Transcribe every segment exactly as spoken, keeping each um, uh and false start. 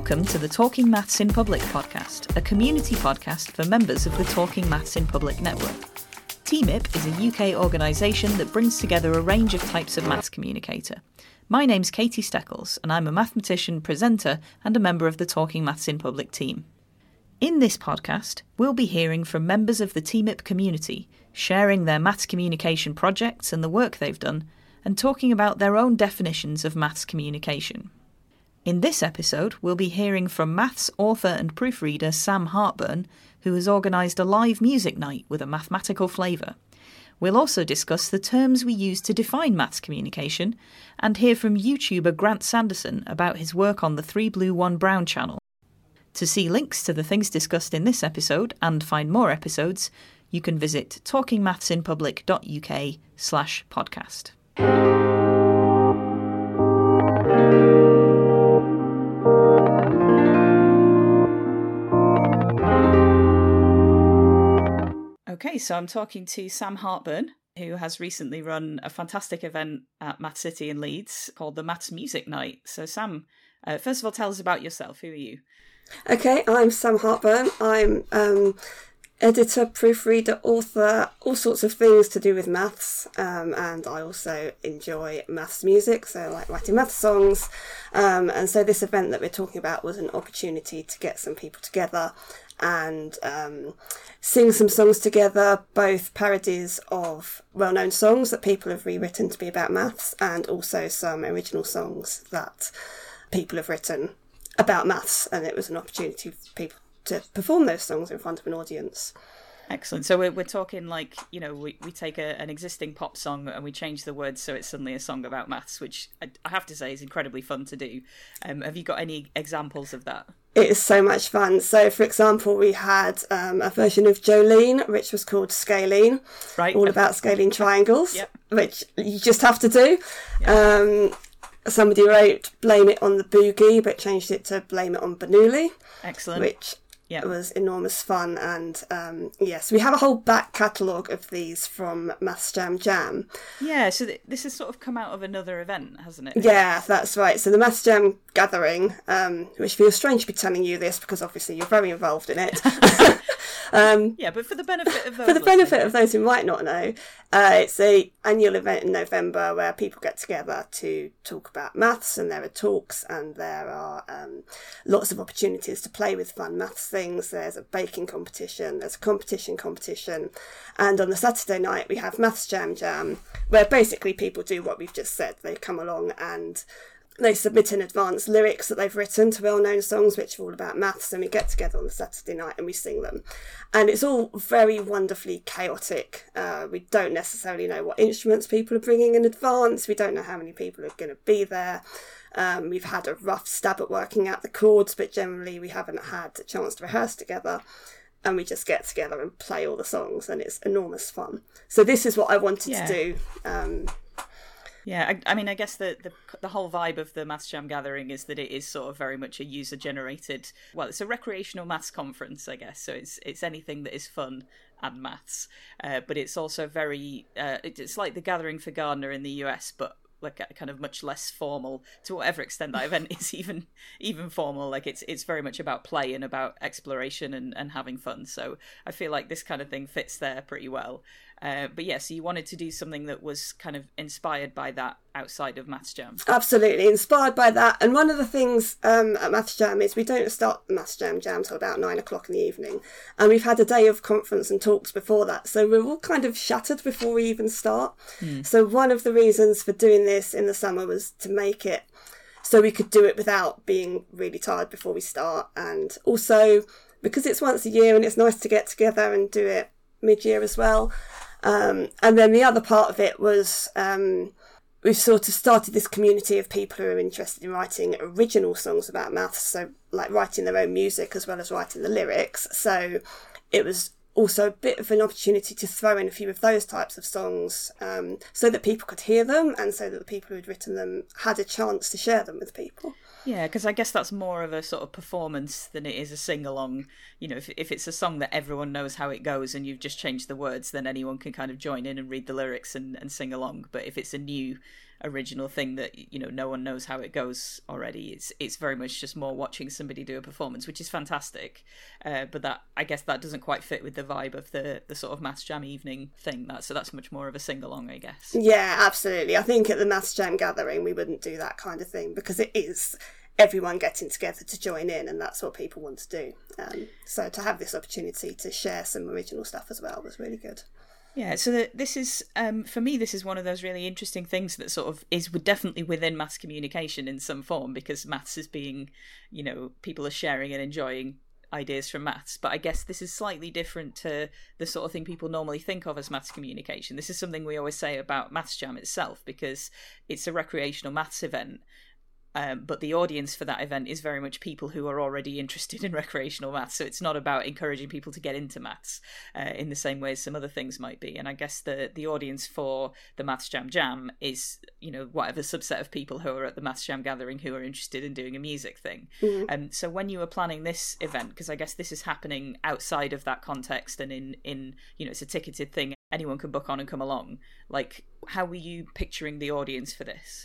Welcome to the Talking Maths in Public podcast, a community podcast for members of the Talking Maths in Public network. T M I P is a U K organisation that brings together a range of types of maths communicator. My name's Katie Steckles, and I'm a mathematician, presenter, and a member of the Talking Maths in Public team. In this podcast, we'll be hearing from members of the T M I P community, sharing their maths communication projects and the work they've done, and talking about their own definitions of maths communication. In this episode, we'll be hearing from maths author and proofreader Sam Hartburn, who has organised a live music night with a mathematical flavour. We'll also discuss the terms we use to define maths communication, and hear from YouTuber Grant Sanderson about his work on the three blue one brown channel. To see links to the things discussed in this episode and find more episodes, you can visit talkingmathsinpublic.uk slash podcast. Okay, so I'm talking to Sam Hartburn, who has recently run a fantastic event at Math City in Leeds called the Maths Music Night. So Sam, uh, first of all, tell us about yourself. Who are you? Okay, I'm Sam Hartburn. I'm um, editor, proofreader, author, all sorts of things to do with maths. Um, and I also enjoy maths music, so I like writing maths songs. Um, and so this event that we're talking about was an opportunity to get some people together and um, sing some songs together, both parodies of well-known songs that people have rewritten to be about maths, and also some original songs that people have written about maths, and it was an opportunity for people to perform those songs in front of an audience. Excellent. So we're, we're talking like, you know, we, we take a, an existing pop song and we change the words so it's suddenly a song about maths, which I, I have to say is incredibly fun to do. Um, have you got any examples of that? It is so much fun. So, for example, we had um, a version of Jolene, which was called Scalene, right? all about scaling triangles, yep. which you just have to do. Yep. Um, somebody wrote Blame It on the Boogie, but changed it to Blame It on Bernoulli. Excellent. Which yep. was enormous fun. And um, yes, we have a whole back catalogue of these from Maths Jam Jam. Yeah, so th- this has sort of come out of another event, hasn't it? Yeah, that's right. So the Maths Jam gathering, um, which feels strange to be telling you this because obviously you're very involved in it. um, yeah, but for the benefit of those for the benefit listening. of those who might not know, uh, it's a annual event in November where people get together to talk about maths, and there are talks and there are um, lots of opportunities to play with fun maths things. There's a baking competition, there's a competition competition, and on the Saturday night we have Maths Jam Jam, where basically people do what we've just said. They come along and they submit in advance lyrics that they've written to well-known songs which are all about maths, and we get together on the Saturday night and we sing them. And it's all very wonderfully chaotic. Uh, we don't necessarily know what instruments people are bringing in advance. We don't know how many people are going to be there. Um, we've had a rough stab at working out the chords, but generally we haven't had a chance to rehearse together. And we just get together and play all the songs, and it's enormous fun. So this is what I wanted yeah. to do. Um, Yeah, I, I mean, I guess the, the the whole vibe of the Maths Jam gathering is that it is sort of very much a user-generated, well, it's a recreational maths conference, I guess, so it's it's anything that is fun and maths, uh, but it's also very, uh, it's like the Gathering for Gardner in the U S, but like a kind of much less formal, to whatever extent that event is even even formal. Like it's it's very much about play and about exploration and, and having fun, so I feel like this kind of thing fits there pretty well. Uh, but yeah, so you wanted to do something that was kind of inspired by that outside of Maths Jam. Absolutely, inspired by that. And one of the things um, at Maths Jam is we don't start the Maths Jam Jam till about nine o'clock in the evening. And we've had a day of conference and talks before that. So we're all kind of shattered before we even start. Mm. So one of the reasons for doing this in the summer was to make it so we could do it without being really tired before we start. And also because it's once a year and it's nice to get together and do it mid-year as well. Um, and then the other part of it was um, we've sort of started this community of people who are interested in writing original songs about maths, so like writing their own music as well as writing the lyrics. So it was also a bit of an opportunity to throw in a few of those types of songs um, so that people could hear them and so that the people who'd written them had a chance to share them with people. Yeah, because I guess that's more of a sort of performance than it is a sing-along. You know, if if it's a song that everyone knows how it goes and you've just changed the words, then anyone can kind of join in and read the lyrics and, and sing along. But if it's a new original thing that, you know, no one knows how it goes already. It's it's very much just more watching somebody do a performance, which is fantastic. Uh, but that, I guess that doesn't quite fit with the vibe of the, the sort of Maths Jam evening thing. That, so that's much more of a sing-along, I guess. Yeah, absolutely. I think at the Maths Jam gathering, we wouldn't do that kind of thing because it is everyone getting together to join in, and that's what people want to do. Um, so to have this opportunity to share some original stuff as well was really good. Yeah, so the, this is, um, for me, this is one of those really interesting things that sort of is definitely within maths communication in some form, because maths is being, you know, people are sharing and enjoying ideas from maths. But I guess this is slightly different to the sort of thing people normally think of as maths communication. This is something we always say about Maths Jam itself, because it's a recreational maths event. Um, but the audience for that event is very much people who are already interested in recreational maths. So it's not about encouraging people to get into maths uh, in the same way as some other things might be. And I guess the the audience for the Maths Jam Jam is, you know, whatever subset of people who are at the Maths Jam gathering who are interested in doing a music thing. Mm-hmm. And um, so when you were planning this event, because I guess this is happening outside of that context and in, in, you know, it's a ticketed thing, anyone can book on and come along. Like, how were you picturing the audience for this?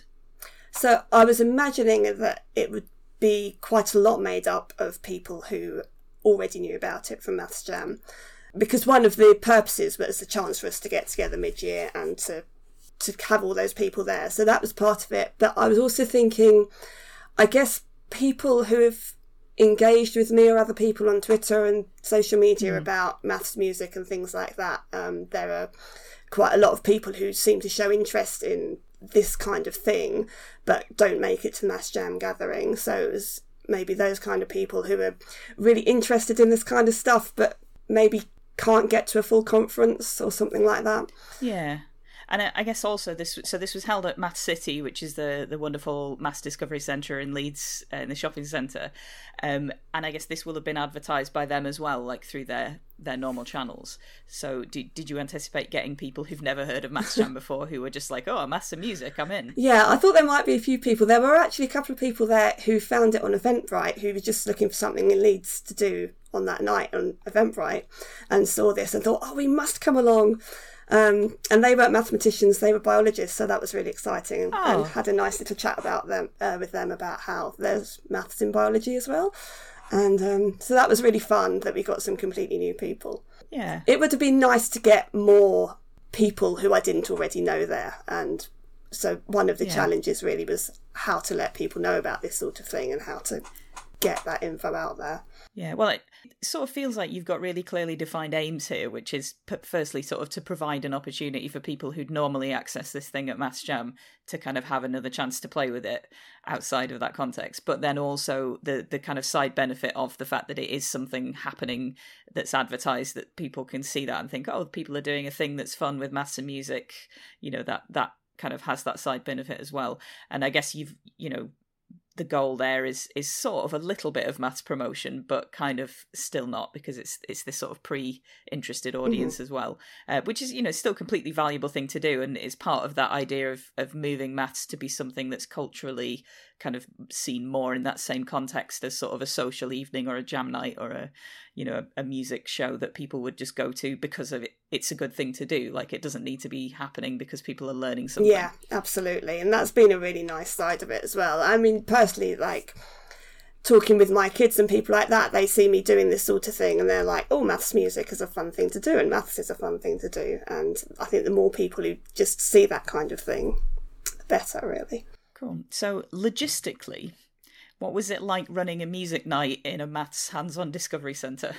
So I was imagining that it would be quite a lot made up of people who already knew about it from Maths Jam, because one of the purposes was a chance for us to get together mid-year and to to have all those people there. So that was part of it. But I was also thinking, I guess, people who have engaged with me or other people on Twitter and social media mm. about maths music and things like that. Um, there are quite a lot of people who seem to show interest in this kind of thing but don't make it to the Maths Jam gathering. So it was maybe those kind of people who are really interested in this kind of stuff but maybe can't get to a full conference or something like that. Yeah. And I guess also this, so this was held at Maths City, which is the, the wonderful Maths Discovery Centre in Leeds, uh, in the shopping centre. Um, and I guess this will have been advertised by them as well, like through their, their normal channels. So did, did you anticipate getting people who've never heard of Maths Jam before who were just like, oh, maths and music, I'm in? Yeah, I thought there might be a few people. There were actually a couple of people there who found it on Eventbrite, who were just looking for something in Leeds to do on that night on Eventbrite and saw this and thought, oh, we must come along. Um, and they weren't mathematicians, they were biologists, so that was really exciting, and, oh. and had a nice little chat about them uh, with them about how there's maths in biology as well. And um, so that was really fun that we got some completely new people. Yeah. It would have been nice to get more people who I didn't already know there. And so one of the yeah. challenges really was how to let people know about this sort of thing and how to get that info out there. Yeah, well, it sort of feels like you've got really clearly defined aims here, which is firstly sort of to provide an opportunity for people who'd normally access this thing at Maths Jam to kind of have another chance to play with it outside of that context. But then also the the kind of side benefit of the fact that it is something happening that's advertised, that people can see that and think, oh, people are doing a thing that's fun with maths and music. You know, that that kind of has that side benefit as well. And I guess you've, you know, the goal there is is sort of a little bit of maths promotion, but kind of still not, because it's it's this sort of pre-interested audience mm-hmm. as well, uh, which is, you know, still a completely valuable thing to do, and is part of that idea of of moving maths to be something that's culturally kind of seen more in that same context as sort of a social evening or a jam night or a, you know, a, a music show that people would just go to because of it. It's a good thing to do. Like, it doesn't need to be happening because people are learning something. Yeah, absolutely. And that's been a really nice side of it as well. I mean, personally, like, talking with my kids and people like that, they see me doing this sort of thing and they're like, oh, maths music is a fun thing to do and maths is a fun thing to do. And I think the more people who just see that kind of thing, the better, really. Cool. So logistically, what was it like running a music night in a maths hands-on discovery centre?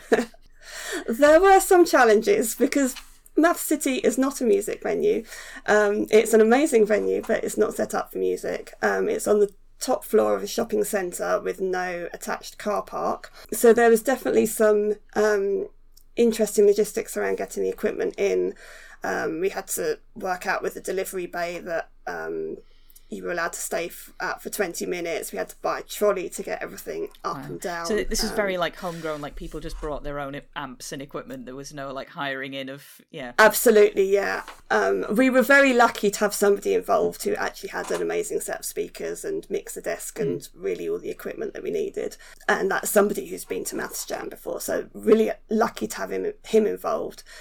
There were some challenges because Maths City is not a music venue. Um, it's an amazing venue, but it's not set up for music. Um, it's on the top floor of a shopping centre with no attached car park. So there was definitely some um, interesting logistics around getting the equipment in. Um, we had to work out with the delivery bay that um, you were allowed to stay f- out for twenty minutes. We had to buy a trolley to get everything up wow. and down. So this is um, very like homegrown, like people just brought their own amps and equipment. There was no like hiring in of, yeah. Absolutely, yeah. Um, we were very lucky to have somebody involved who actually had an amazing set of speakers and mixer desk and mm. really all the equipment that we needed. And that's somebody who's been to Maths Jam before. So really lucky to have him him involved.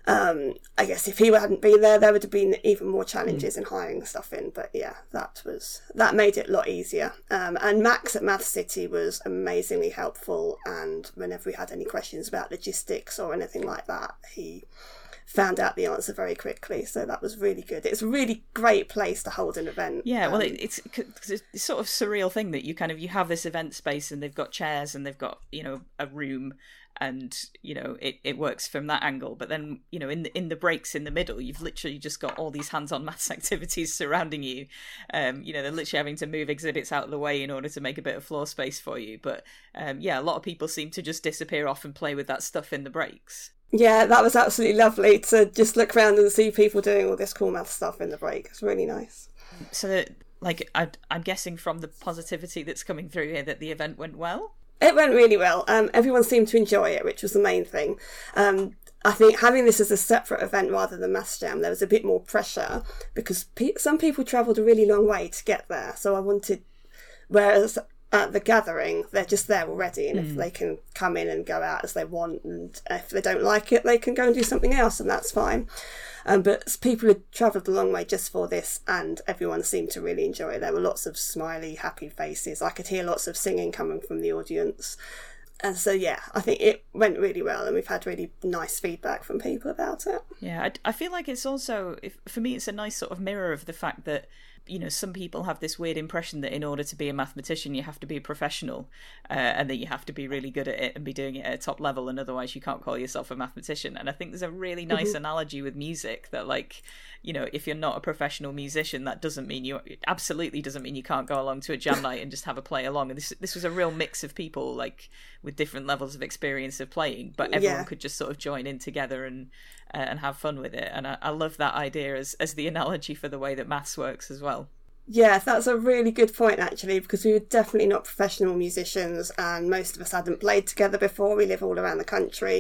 Um, I guess if he hadn't been there, there would have been even more challenges mm. in hiring stuff in. But yeah, that was that made it a lot easier. Um, and Max at Math City was amazingly helpful. And whenever we had any questions about logistics or anything like that, he found out the answer very quickly. So that was really good. It's a really great place to hold an event. Yeah, well, um, it, it's, cause it's sort of surreal thing that you kind of you have this event space and they've got chairs and they've got, you know, a room. And, you know, it, it works from that angle. But then, you know, in the, in the breaks in the middle, you've literally just got all these hands-on maths activities surrounding you. Um, you know, they're literally having to move exhibits out of the way in order to make a bit of floor space for you. But, um, yeah, a lot of people seem to just disappear off and play with that stuff in the breaks. Yeah, that was absolutely lovely to just look around and see people doing all this cool math stuff in the break. It's really nice. So, that, like, I, I'm guessing from the positivity that's coming through here that the event went well? It went really well. Um, everyone seemed to enjoy it, which was the main thing. Um, I think having this as a separate event rather than Maths Jam, there was a bit more pressure because pe- some people travelled a really long way to get there. So I wanted, whereas at the gathering, they're just there already, and mm. if they can come in and go out as they want, and if they don't like it, they can go and do something else, and that's fine. Um, but people had travelled a long way just for this, and everyone seemed to really enjoy it. There were lots of smiley, happy faces. I could hear lots of singing coming from the audience. And so, yeah, I think it went really well, and we've had really nice feedback from people about it. Yeah, I, I feel like it's also, if, for me, it's a nice sort of mirror of the fact that, you know, some people have this weird impression that in order to be a mathematician, you have to be a professional, uh, and that you have to be really good at it and be doing it at a top level, and otherwise you can't call yourself a mathematician. And I think there's a really nice mm-hmm. analogy with music that, like, you know, if you're not a professional musician, that doesn't mean you, it absolutely doesn't mean you can't go along to a jam night and just have a play along. And this this was a real mix of people, like, with different levels of experience of playing, but everyone yeah. could just sort of join in together and uh, and have fun with it. And I, I love that idea as as the analogy for the way that maths works as well. Yeah, that's a really good point, actually, because we were definitely not professional musicians, and most of us hadn't played together before. We live all around the country.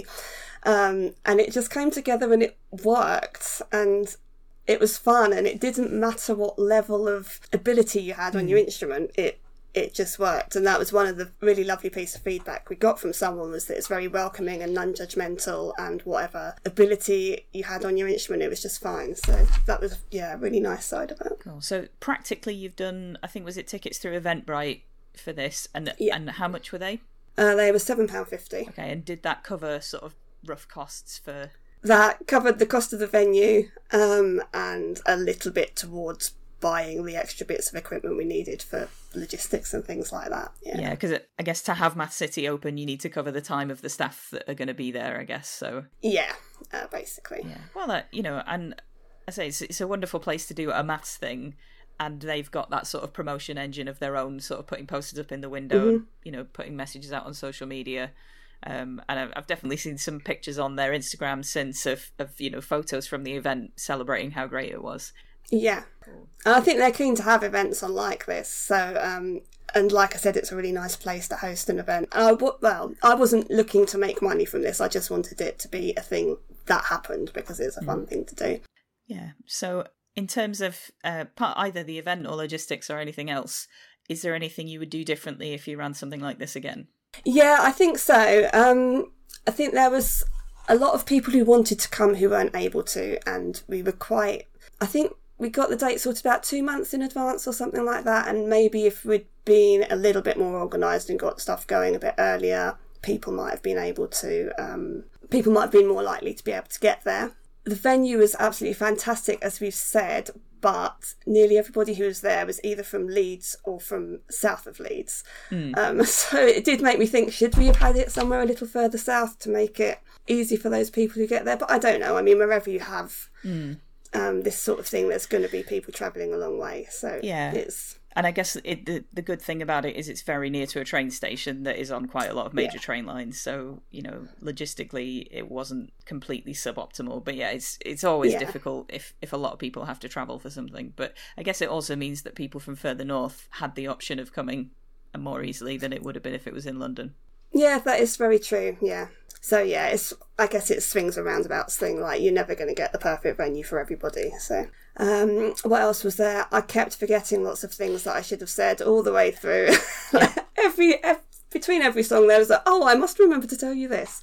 Um, and it just came together and it worked, and it was fun, and it didn't matter what level of ability you had mm. on your instrument. It it just worked, and that was one of the really lovely pieces of feedback we got from someone, was that it's very welcoming and non-judgmental, and whatever ability you had on your instrument, it was just fine. So that was, yeah, a really nice side of it. Cool. So practically you've done, I think, was it tickets through Eventbrite for this, and yeah. and how much were they? Uh, they were seven pounds fifty. Okay, and did that cover sort of rough costs for... That covered the cost of the venue, um, and a little bit towards buying the extra bits of equipment we needed for logistics and things like that. Yeah, because yeah, I guess to have Math City open, you need to cover the time of the staff that are going to be there, I guess. So yeah, uh, basically. Yeah. Well, uh, you know, and I say it's, it's a wonderful place to do a maths thing, and they've got that sort of promotion engine of their own, sort of putting posters up in the window, mm-hmm. and, you know, putting messages out on social media. Um, and I've, I've definitely seen some pictures on their Instagram since of, of, you know, photos from the event celebrating how great it was. Yeah, and I think they're keen to have events on like this. So, um, and like I said, it's a really nice place to host an event. And I, well, I wasn't looking to make money from this. I just wanted it to be a thing that happened because it's a fun mm. thing to do. Yeah. So, in terms of uh, part, either the event or logistics or anything else, is there anything you would do differently if you ran something like this again? Yeah, I think so. Um, I think there was a lot of people who wanted to come who weren't able to, and we were quite, I think we got the date sorted about two months in advance or something like that, and maybe if we'd been a little bit more organised and got stuff going a bit earlier, people might have been able to, um, people might have been more likely to be able to get there. The venue was absolutely fantastic, as we've said, but nearly everybody who was there was either from Leeds or from south of Leeds. Mm. Um, so it did make me think, should we have had it somewhere a little further south to make it easy for those people who get there? But I don't know. I mean, wherever you have mm. um, this sort of thing, there's going to be people travelling a long way. So yeah. it's... And I guess it, the the good thing about it is it's very near to a train station that is on quite a lot of major yeah. train lines. So, you know, logistically, it wasn't completely suboptimal. But yeah, it's it's always yeah. difficult if, if a lot of people have to travel for something. But I guess it also means that people from further north had the option of coming more easily than it would have been if it was in London. Yeah, that is very true. Yeah. So yeah, it's I guess it swings and roundabouts thing. Like, you're never going to get the perfect venue for everybody. So um, what else was there? I kept forgetting lots of things that I should have said all the way through. every, every between every song, there was like, oh, I must remember to tell you this.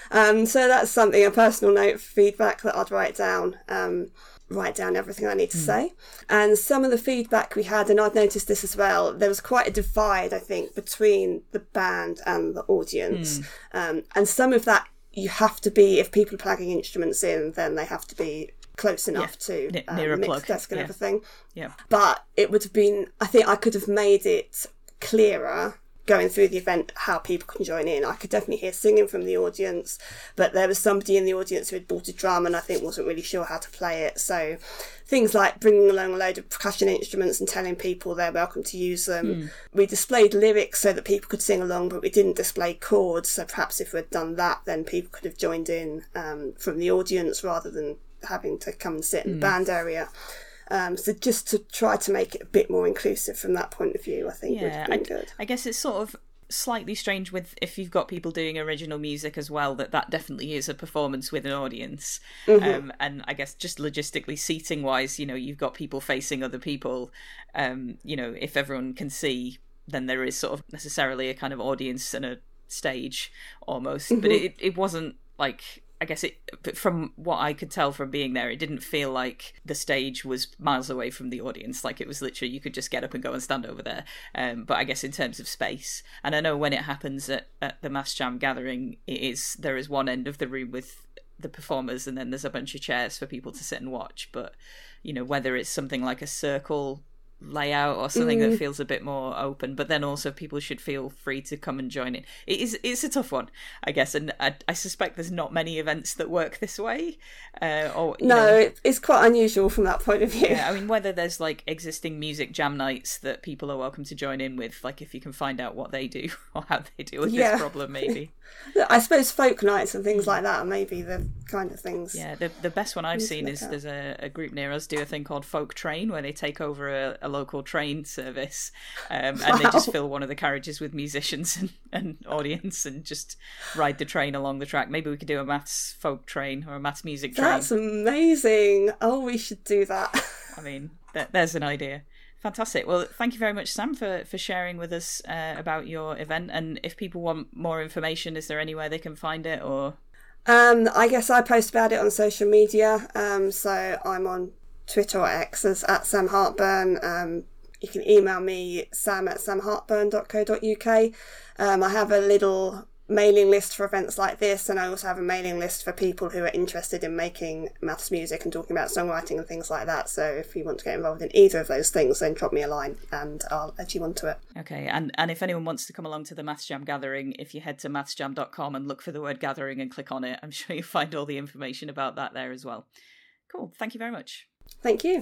Um, so that's something, a personal note for feedback that I'd write down. Um, write down everything I need to mm. say. And some of the feedback we had, and I've noticed this as well, there was quite a divide, I think, between the band and the audience. Mm. Um, and some of that, you have to be, if people are plugging instruments in, then they have to be close enough yeah. to um, near a mix plug. desk and yeah. everything. Yeah. But it would have been, I think I could have made it clearer going through the event how people can join in. I could definitely hear singing from the audience, but there was somebody in the audience who had bought a drum and I think wasn't really sure how to play it. So things like bringing along a load of percussion instruments and telling people they're welcome to use them. Mm. We displayed lyrics so that people could sing along, but we didn't display chords. So perhaps if we'd done that, then people could have joined in um, from the audience rather than having to come and sit in mm. the band area. Um, so just to try to make it a bit more inclusive from that point of view, I think yeah, would have been I, good. I guess it's sort of slightly strange with if you've got people doing original music as well, that that definitely is a performance with an audience. Mm-hmm. Um, and I guess just logistically, seating wise, you know, you've got people facing other people. Um, you know, if everyone can see, then there is sort of necessarily a kind of audience and a stage almost. Mm-hmm. But it, it wasn't like... I guess it, from what I could tell from being there, it didn't feel like the stage was miles away from the audience. Like it was literally, you could just get up and go and stand over there. Um, but I guess in terms of space, and I know when it happens at, at the Maths Jam gathering, it is, there is one end of the room with the performers and then there's a bunch of chairs for people to sit and watch. But, you know, whether it's something like a circle layout or something mm. that feels a bit more open, but then also people should feel free to come and join in. It is it's a tough one, I guess, and I, I suspect there's not many events that work this way. Uh, or no, know, it's quite unusual from that point of view. Yeah, I mean, whether there's like existing music jam nights that people are welcome to join in with, like if you can find out what they do or how they deal with yeah. this problem, maybe. I suppose folk nights and things like that are maybe the kind of things. Yeah, the the best one I've seen is at. there's a, a group near us do a thing called Folk Train, where they take over a, a local train service um, and wow. they just fill one of the carriages with musicians and, and audience and just ride the train along the track. Maybe we could do a maths folk train or a maths music train. That's amazing. Oh, we should do that. I mean, th- there's an idea. Fantastic. Well, thank you very much, Sam, for, for sharing with us uh, about your event. And if people want more information, is there anywhere they can find it? Or um, I guess I post about it on social media. Um, so I'm on Twitter or X as at Sam Hartburn. Um, you can email me, sam at sam hartburn dot co dot uk. Um, I have a little mailing list for events like this, and I also have a mailing list for people who are interested in making maths music and talking about songwriting and things like that. So if you want to get involved in either of those things, then drop me a line and I'll add you onto it. Okay, and, and if anyone wants to come along to the Maths Jam gathering, if you head to maths jam dot com and look for the word gathering and click on it, I'm sure you'll find all the information about that there as well. Cool, thank you very much. Thank you.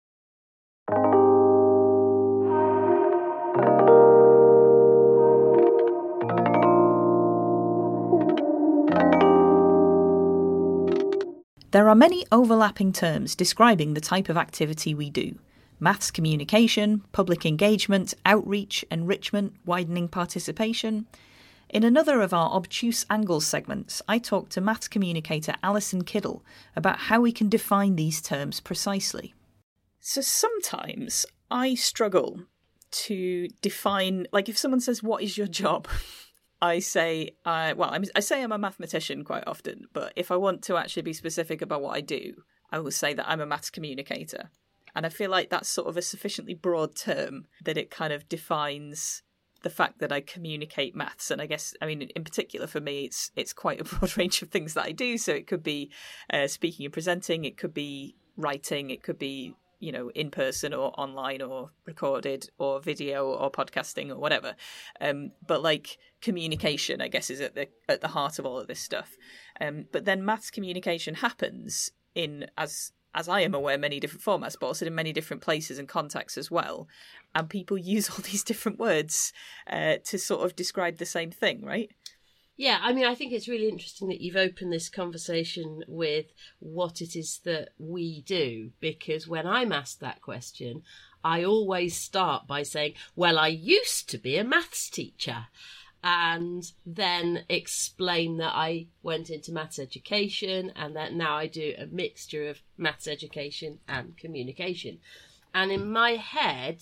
There are many overlapping terms describing the type of activity we do. Maths communication, public engagement, outreach, enrichment, widening participation. In another of our obtuse angles segments, I talked to maths communicator Alison Kiddle about how we can define these terms precisely. So sometimes I struggle to define, like if someone says, what is your job? I say, uh, well, I'm, I say I'm a mathematician quite often, but if I want to actually be specific about what I do, I will say that I'm a maths communicator. And I feel like that's sort of a sufficiently broad term that it kind of defines the fact that I communicate maths. And I guess, I mean, in particular for me, it's it's quite a broad range of things that I do. So it could be uh, speaking and presenting, it could be writing, it could be, you know, in person or online or recorded or video or podcasting or whatever. Um, but like communication, I guess, is at the at the heart of all of this stuff. Um, but then maths communication happens in, as as I am aware, many different formats, but also in many different places and contexts as well. And people use all these different words uh, to sort of describe the same thing, right? Yeah, I mean, I think it's really interesting that you've opened this conversation with what it is that we do, because when I'm asked that question, I always start by saying, well, I used to be a maths teacher, and then explain that I went into maths education and that now I do a mixture of maths education and communication. And in my head,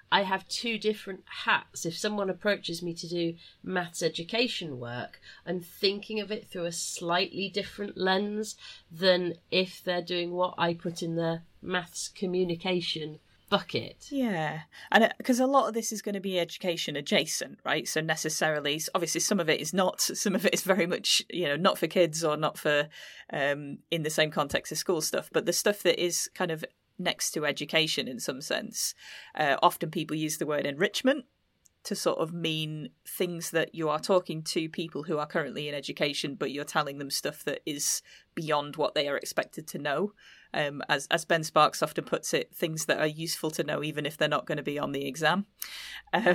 I have two different hats. If someone approaches me to do maths education work, I'm thinking of it through a slightly different lens than if they're doing what I put in the maths communication bucket. Yeah, and because a lot of this is going to be education adjacent, right? So necessarily, obviously some of it is not, some of it is very much, you know, not for kids or not for um, in the same context as school stuff, but the stuff that is kind of next to education in some sense. Uh, often people use the word enrichment to sort of mean things that you are talking to people who are currently in education, but you're telling them stuff that is beyond what they are expected to know. Um, as, as Ben Sparks often puts it, things that are useful to know even if they're not going to be on the exam. Um,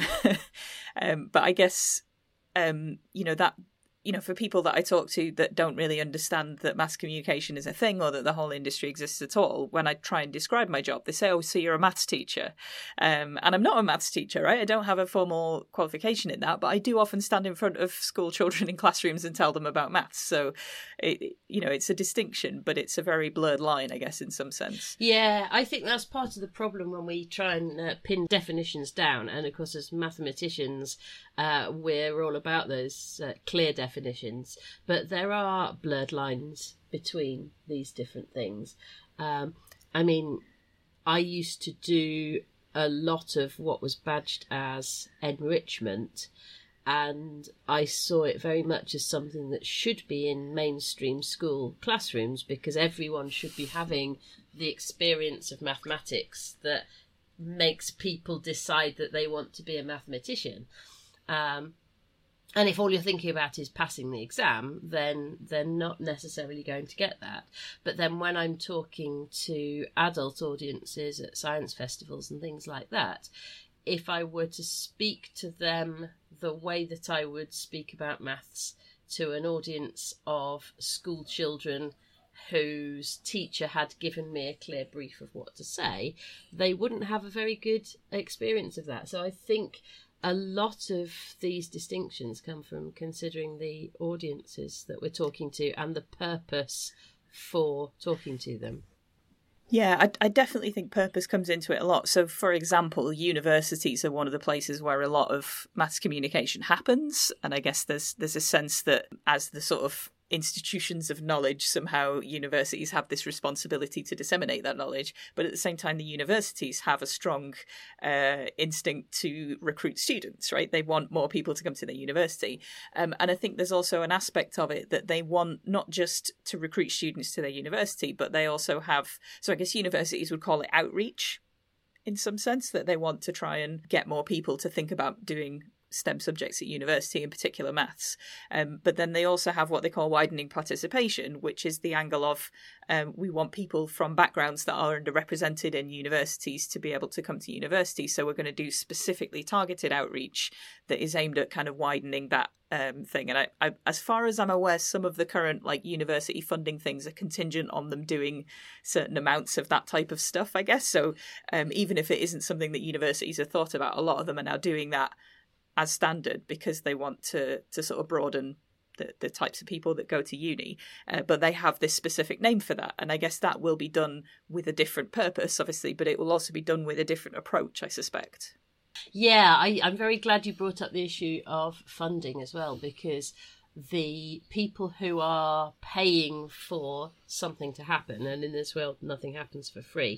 um, but I guess, um, you know, that you know, for people that I talk to that don't really understand that mass communication is a thing or that the whole industry exists at all, when I try and describe my job, they say, oh, so you're a maths teacher. Um, and I'm not a maths teacher, right? I don't have a formal qualification in that, but I do often stand in front of school children in classrooms and tell them about maths. So, it, you know, it's a distinction, but it's a very blurred line, I guess, in some sense. Yeah, I think that's part of the problem when we try and uh, pin definitions down. And of course, as mathematicians, uh, we're all about those uh, clear definitions. definitions, but there are blurred lines between these different things. Um, I mean, I used to do a lot of what was badged as enrichment, and I saw it very much as something that should be in mainstream school classrooms, because everyone should be having the experience of mathematics that makes people decide that they want to be a mathematician. Um, And if all you're thinking about is passing the exam, then they're not necessarily going to get that. But then when I'm talking to adult audiences at science festivals and things like that, if I were to speak to them the way that I would speak about maths to an audience of school children whose teacher had given me a clear brief of what to say, they wouldn't have a very good experience of that. So I think a lot of these distinctions come from considering the audiences that we're talking to and the purpose for talking to them. Yeah, I, I definitely think purpose comes into it a lot. So, for example, universities are one of the places where a lot of maths communication happens. And I guess there's there's a sense that as the sort of institutions of knowledge, somehow universities have this responsibility to disseminate that knowledge. But at the same time, the universities have a strong uh, instinct to recruit students, right? They want more people to come to their university. Um, and I think there's also an aspect of it that they want not just to recruit students to their university, but they also have, so I guess universities would call it outreach in some sense, that they want to try and get more people to think about doing STEM subjects at university, in particular maths. Um, but then they also have what they call widening participation, which is the angle of um, we want people from backgrounds that are underrepresented in universities to be able to come to university. So we're going to do specifically targeted outreach that is aimed at kind of widening that um, thing. And I, I, as far as I'm aware, some of the current like university funding things are contingent on them doing certain amounts of that type of stuff, I guess. So um, even if it isn't something that universities have thought about, a lot of them are now doing that as standard because they want to to sort of broaden the, the types of people that go to uni. Uh, but they have this specific name for that. And I guess that will be done with a different purpose, obviously, but it will also be done with a different approach, I suspect. Yeah, I, I'm very glad you brought up the issue of funding as well, because the people who are paying for something to happen, and in this world nothing happens for free,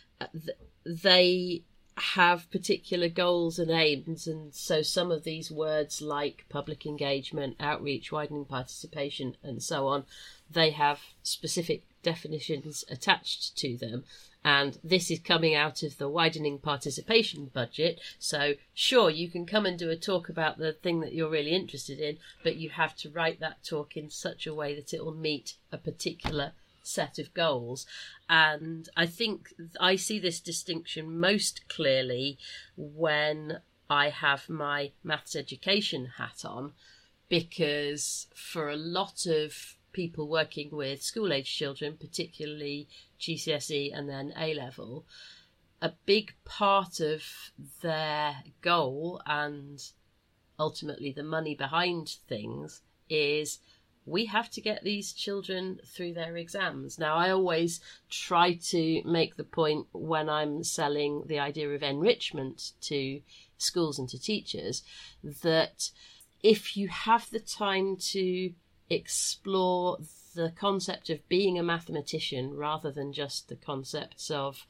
they have particular goals and aims, and so some of these words like public engagement, outreach, widening participation and so on, they have specific definitions attached to them, and this is coming out of the widening participation budget. So sure, you can come and do a talk about the thing that you're really interested in, but you have to write that talk in such a way that it will meet a particular set of goals. And I think I see this distinction most clearly when I have my maths education hat on, because for a lot of people working with school-age children, particularly G C S E and then A-level, a big part of their goal and ultimately the money behind things is we have to get these children through their exams. Now, I always try to make the point when I'm selling the idea of enrichment to schools and to teachers that if you have the time to explore the concept of being a mathematician rather than just the concepts of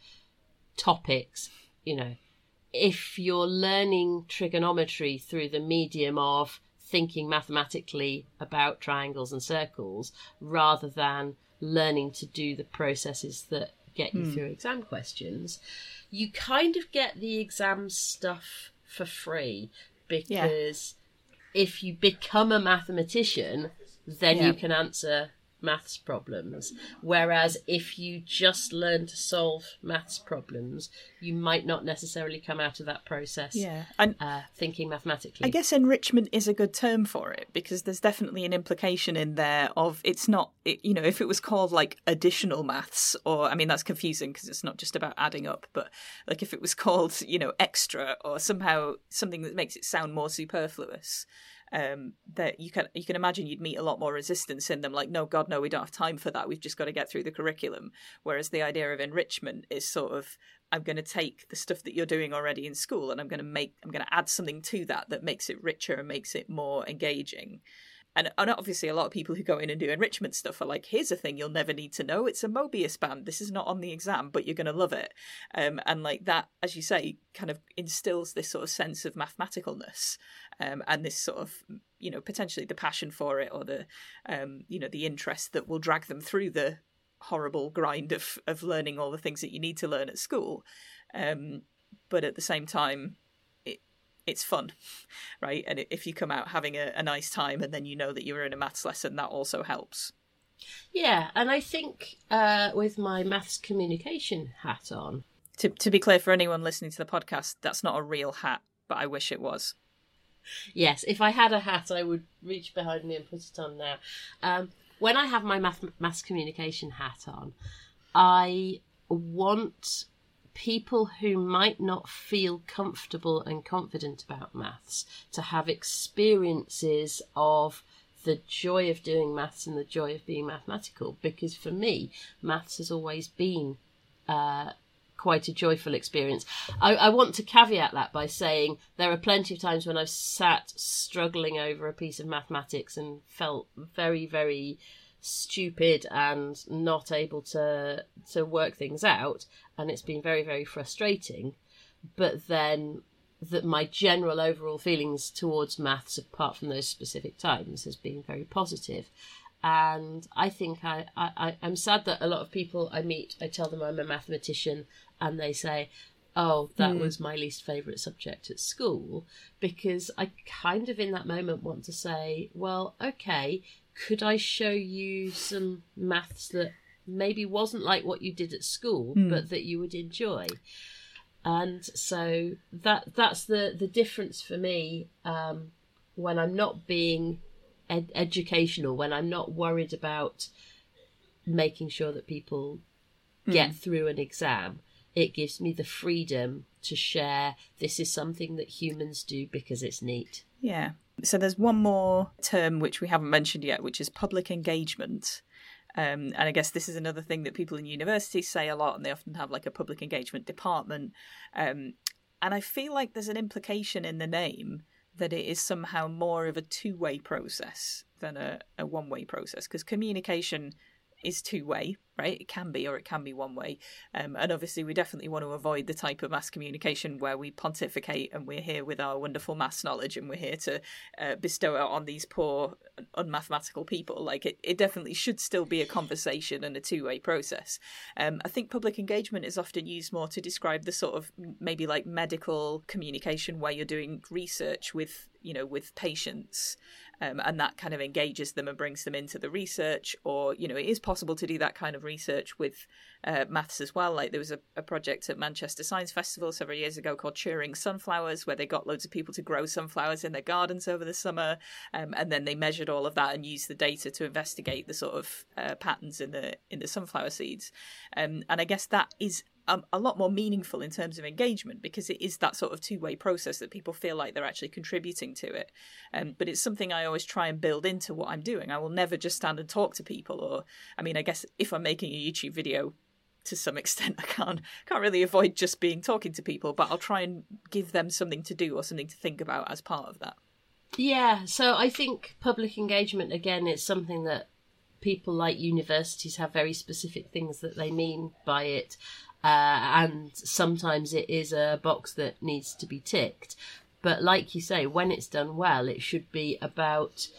topics, you know, if you're learning trigonometry through the medium of thinking mathematically about triangles and circles rather than learning to do the processes that get you mm. through exam questions, you kind of get the exam stuff for free, because yeah. if you become a mathematician, then yeah. you can answer maths problems. Whereas if you just learn to solve maths problems, you might not necessarily come out of that process yeah. and uh, thinking mathematically. I guess enrichment is a good term for it, because there's definitely an implication in there of it's not, it, you know, if it was called like additional maths, or I mean that's confusing because it's not just about adding up, but like if it was called, you know, extra or somehow something that makes it sound more superfluous, um that you can you can imagine you'd meet a lot more resistance in them, like, no god no, we don't have time for that, we've just got to get through the curriculum. Whereas the idea of enrichment is sort of, I'm going to take the stuff that you're doing already in school and I'm going to make I'm going to add something to that that makes it richer and makes it more engaging. And, and obviously a lot of people who go in and do enrichment stuff are like, here's a thing you'll never need to know, it's a Mobius band, this is not on the exam, but you're going to love it. Um, and like that, as you say, kind of instills this sort of sense of mathematicalness, um, and this sort of, you know, potentially the passion for it, or the, um, you know, the interest that will drag them through the horrible grind of, of learning all the things that you need to learn at school. Um, but at the same time, it's fun, right? And if you come out having a, a nice time and then you know that you were in a maths lesson, that also helps. Yeah, and I think uh, with my maths communication hat on... To, to be clear, for anyone listening to the podcast, that's not a real hat, but I wish it was. Yes, if I had a hat, I would reach behind me and put it on now. Um, when I have my math, maths communication hat on, I want people who might not feel comfortable and confident about maths to have experiences of the joy of doing maths and the joy of being mathematical. Because for me, maths has always been uh, quite a joyful experience. I, I want to caveat that by saying there are plenty of times when I've sat struggling over a piece of mathematics and felt very, very stupid and not able to to work things out, and it's been very, very frustrating. But then that my general overall feelings towards maths, apart from those specific times, has been very positive. And I think I, I, I'm sad that a lot of people I meet, I tell them I'm a mathematician and they say, oh, that mm. was my least favourite subject at school, because I kind of in that moment want to say, well, okay, could I show you some maths that maybe wasn't like what you did at school, mm. but that you would enjoy? And so that that's the, the difference for me um, when I'm not being ed- educational, when I'm not worried about making sure that people mm. get through an exam. It gives me the freedom to share, this is something that humans do because it's neat. Yeah. So there's one more term which we haven't mentioned yet, which is public engagement. Um, and I guess this is another thing that people in universities say a lot, and they often have like a public engagement department. Um, and I feel like there's an implication in the name that it is somehow more of a two-way process than a, a one-way process, because communication is two-way, right? It can be, or it can be one-way. Um, and obviously we definitely want to avoid the type of mass communication where we pontificate and we're here with our wonderful maths knowledge and we're here to uh, bestow it on these poor, unmathematical people. Like it, it definitely should still be a conversation and a two-way process. Um, I think public engagement is often used more to describe the sort of maybe like medical communication where you're doing research with, you know, with patients. Um, and that kind of engages them and brings them into the research. Or, you know, it is possible to do that kind of research with uh, maths as well. Like there was a, a project at Manchester Science Festival several years ago called Curing Sunflowers, where they got loads of people to grow sunflowers in their gardens over the summer. Um, and then they measured all of that and used the data to investigate the sort of uh, patterns in the in the sunflower seeds. Um, and I guess that is a, a lot more meaningful in terms of engagement, because it is that sort of two-way process that people feel like they're actually contributing to it. Um, but it's something I always try and build into what I'm doing. I will never just stand and talk to people. Or, I mean, I guess if I'm making a YouTube video, to some extent, I can't can't really avoid just being talking to people, but I'll try and give them something to do or something to think about as part of that. Yeah, so I think public engagement, again, is something that people like universities have very specific things that they mean by it. Uh, and sometimes it is a box that needs to be ticked. But like you say, when it's done well, it should be about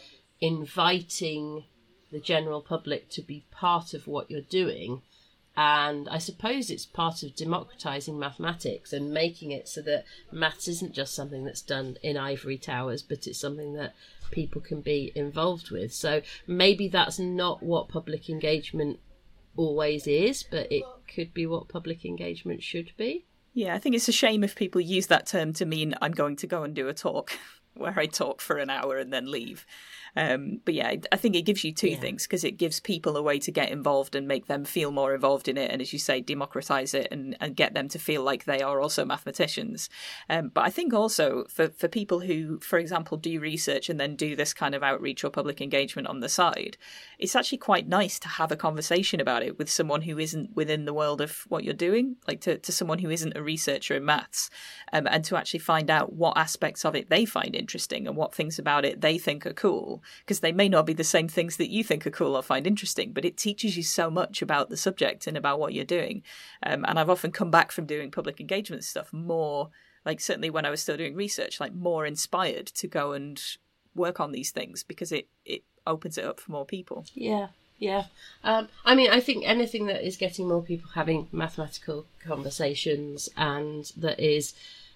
inviting the general public to be part of what you're doing. And I suppose it's part of democratising mathematics and making it so that maths isn't just something that's done in ivory towers, but it's something that people can be involved with. So maybe that's not what public engagement always is, but it could be what public engagement should be. Yeah, I think it's a shame if people use that term to mean I'm going to go and do a talk where I talk for an hour and then leave. Um, but yeah, I think it gives you two yeah. things, because it gives people a way to get involved and make them feel more involved in it. And as you say, democratise it and, and get them to feel like they are also mathematicians. Um, but I think also for, for people who, for example, do research and then do this kind of outreach or public engagement on the side, it's actually quite nice to have a conversation about it with someone who isn't within the world of what you're doing, like to, to someone who isn't a researcher in maths, um, and to actually find out what aspects of it they find interesting and what things about it they think are cool. Because they may not be the same things that you think are cool or find interesting, but it teaches you so much about the subject and about what you're doing. Um, and I've often come back from doing public engagement stuff more, like certainly when I was still doing research, like more inspired to go and work on these things, because it, it opens it up for more people. Yeah, yeah. Um, I mean, I think anything that is getting more people having mathematical conversations and that is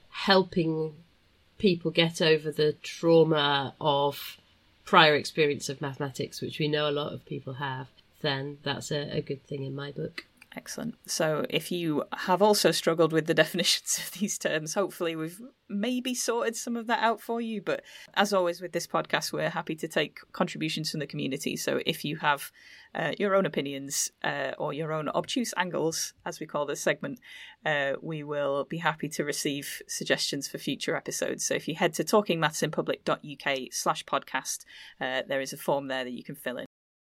helping people get over the trauma of prior experience of mathematics, which we know a lot of people have, then that's a, a good thing in my book. Excellent. So if you have also struggled with the definitions of these terms, hopefully we've maybe sorted some of that out for you. But as always with this podcast, we're happy to take contributions from the community. So if you have uh, your own opinions uh, or your own obtuse angles, as we call this segment, uh, we will be happy to receive suggestions for future episodes. So if you head to talkingmathsinpublic.uk slash podcast, uh, there is a form there that you can fill in.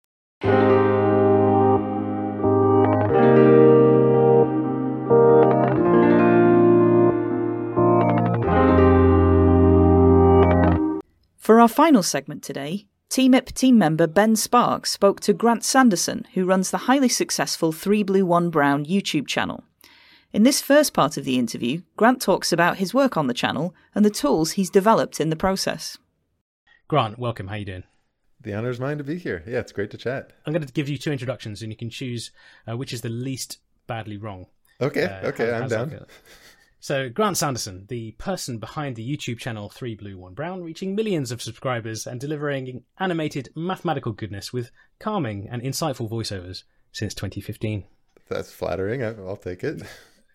For our final segment today, T M I P team member Ben Sparks spoke to Grant Sanderson, who runs the highly successful three blue one brown YouTube channel. In this first part of the interview, Grant talks about his work on the channel and the tools he's developed in the process. Grant, welcome. How you doing? The honour is mine to be here. Yeah, it's great to chat. I'm going to give you two introductions and you can choose uh, which is the least badly wrong. Okay, uh, okay, how, I'm down. So, Grant Sanderson, the person behind the YouTube channel three blue one brown, reaching millions of subscribers and delivering animated mathematical goodness with calming and insightful voiceovers since twenty fifteen. That's flattering. I'll take it.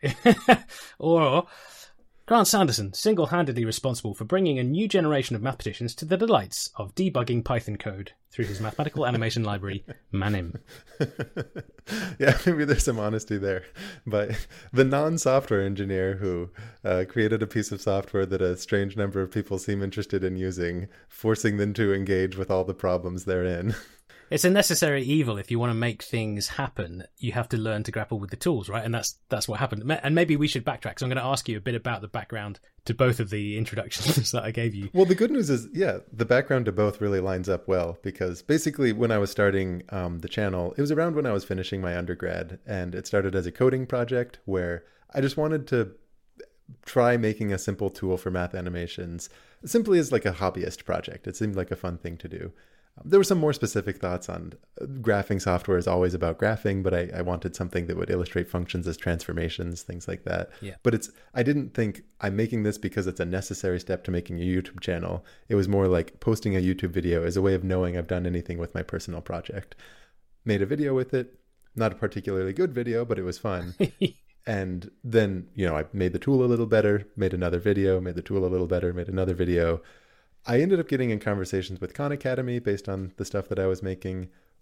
Or Grant Sanderson, single-handedly responsible for bringing a new generation of mathematicians to the delights of debugging Python code through his mathematical animation library, Manim. Yeah, maybe there's some honesty there. But the non-software engineer who uh, created a piece of software that a strange number of people seem interested in using, forcing them to engage with all the problems therein. It's a necessary evil. If you want to make things happen, you have to learn to grapple with the tools, right? And that's that's what happened. And maybe we should backtrack. So I'm going to ask you a bit about the background to both of the introductions that I gave you. Well, the good news is, yeah, the background to both really lines up well, because basically when I was starting um, the channel, it was around when I was finishing my undergrad, and it started as a coding project where I just wanted to try making a simple tool for math animations, simply as like a hobbyist project. It seemed like a fun thing to do. There were some more specific thoughts on graphing software is always about graphing, but I, I wanted something that would illustrate functions as transformations, things like that. Yeah. But it's I didn't think I'm making this because it's a necessary step to making a YouTube channel. It was more like posting a YouTube video as a way of knowing I've done anything with my personal project. Made a video with it. Not a particularly good video, but it was fun. And then, you know, I made the tool a little better, made another video, made the tool a little better, made another video. I ended up getting in conversations with Khan Academy based on the stuff that I was making,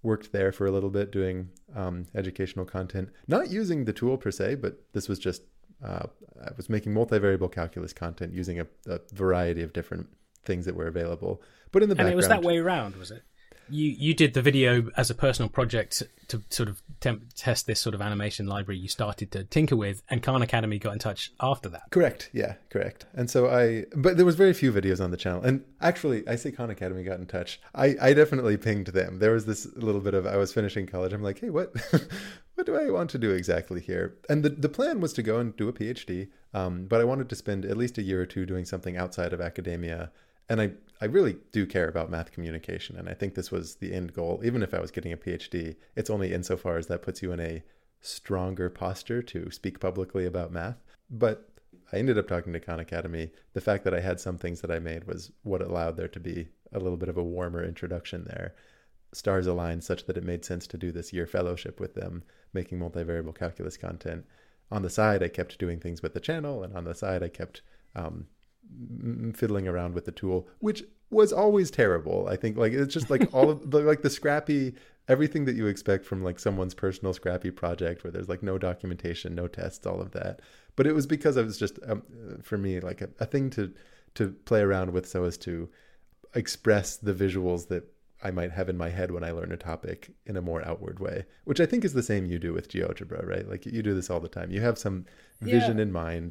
worked there for a little bit doing um, educational content, not using the tool per se, but this was just, uh, I was making multivariable calculus content using a, a variety of different things that were available. But in the background... And it was that way around, was it? You you did the video as a personal project to sort of temp- test this sort of animation library you started to tinker with, and Khan Academy got in touch after that. Correct. Yeah, correct. And so I, but there was very few videos on the channel. And actually, I say Khan Academy got in touch. I, I definitely pinged them. There was this little bit of, I was finishing college. I'm like, hey, what, what do I want to do exactly here? And the, the plan was to go and do a PhD. Um, but I wanted to spend at least a year or two doing something outside of academia. And I, I really do care about math communication. And I think this was the end goal. Even if I was getting a PhD, it's only insofar as that puts you in a stronger posture to speak publicly about math. But I ended up talking to Khan Academy. The fact that I had some things that I made was what allowed there to be a little bit of a warmer introduction there. Stars aligned such that it made sense to do this year fellowship with them, making multivariable calculus content. On the side, I kept doing things with the channel. And on the side, I kept... Um, fiddling around with the tool, which was always terrible. I think like it's just like all of the like the scrappy everything that you expect from like someone's personal scrappy project where there's like no documentation, no tests, all of that. But it was because it was just um, for me like a, a thing to to play around with so as to express the visuals that I might have in my head when I learn a topic in a more outward way, which I think is the same you do with GeoGebra, right? Like you do this all the time. You have some vision yeah. in mind.